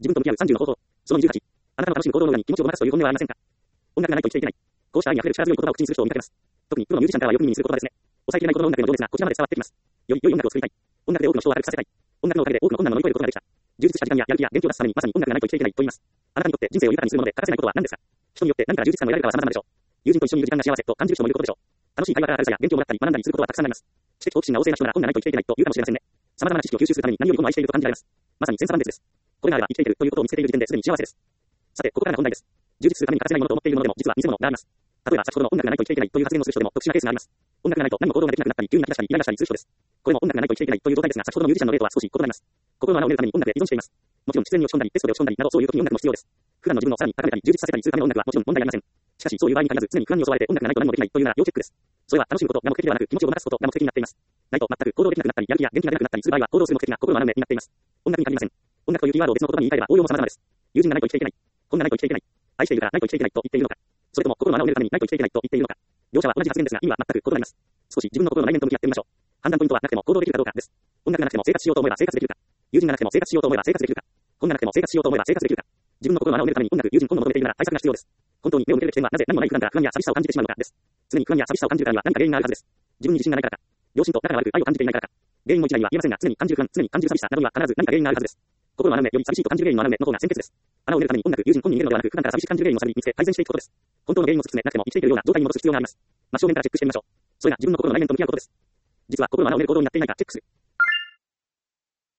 自分と向き合う30の方法。その28。あなたの楽しむ行動の裏に気持ちをごまかすという本音はありませんか？音楽がないと生きていけない。こうした愛に溢れる力強い言葉を口にする人を見かけます。特にプロのミュージシャンからはよく耳にする言葉ですね。抑えきれないことの音楽のどうですが、こちらまで伝わってきます。より良い音楽を作りたい。音楽で多くの人を明るくさせたい。音楽のおかげで多くの困難を乗り越えることができた。充実した時間ややる気や元気を出すためにまさに音楽がないと生きていけないと言います。あなたにとって人生を豊かにするもので欠かせないことは何ですか？人によって何から充実感を得られるかは様々でしょう。友人と一緒にいる時間が幸せと感じる人もいることでしょう。楽しい会話から明るさや元気をもらったり学んだりすることはたくさんあります。知的好奇心が旺盛な人なら本がないと生きていけないと言うかもしれませんね。様々な知識を吸収するために何よりも愛していると感じられます。まさに千差万別です。これがあれば生きていけるということを見つけている時点ですでに幸せです。さて、ここからが本題です。充実するために欠かせないものと思っているものでも実は偽物があります。例えば先ほどの音楽がないと生きていけないという発言をする人でも特殊なケースがあります。音楽がないと何も行動ができなくなったり急に泣き出したりイライラしたりする人です。これも音楽がないと生きていけないという状態ですが、先ほどのミュージシャンの例とは少し異なります。心の穴を埋めるために音楽で依存しています。もちろん喫煙に落ち込んだりテストで落ち込んだりなどそういう時に音楽も必要です。普段の自分をさらに高めたり充実させたりするための音楽はもちろん問題ありません。しかしそういう場合に限らず常に不安に襲われて音楽がないと何もできないというなら要チェックです。それは楽しむことが目的ではなく気持ちをごまかすことが目的になっています。ないと全く行動できなくなったりやる気や元気が出なくなったりする場合は行動する目的が心の穴埋めになっています。音楽に限りません。音楽というキーワードを別の言葉に言い換えれば応用も様々です。友人がないと生きていけない。本がないと生きていけない。愛しているからないと生きていけないと言っているのか。それとも心の穴を埋めるためにないと生きていけないと言っているのか。両者は同じ発言ですが意味は全く異なります。少し自分の心の内面と向き合ってみましょう。判断ポイントはなくても行動できるかどうかです。音楽がなくても生活しようと思えば生活できるか。友人がなくても生活しようと思えば生活できるか。本がなくても生活しようと思えば生活できるか。自分の心の穴を埋めるために音楽、友人、本を求めているなら対策が必要です。本当に目を向ける起点はなぜ何もない普段から不安や寂しさを感じてしまうのかです。常に不安や寂しさを感じるからには何か原因があるはずです。自分に自信がないからか。両親と仲が悪く愛を感じていないからか。原因も一概には言えませんが常に感じる不安、常に感じる寂しさなどには必ず何か原因があるはずです。心の穴埋めより寂しいと感じる原因の穴埋めの方が先決です。穴を埋めるために音楽、友人、本に入れるのではなく普段から寂しく感じる原因を探り見つけ改善していくことです。本当の原因を突き詰めなくても生きていけるような状態に戻す必要があります。真正面からチェックしてみましょう。それが自分の心の内面と向き合うことです。実は心の穴を埋める行動になっていないかチェックする。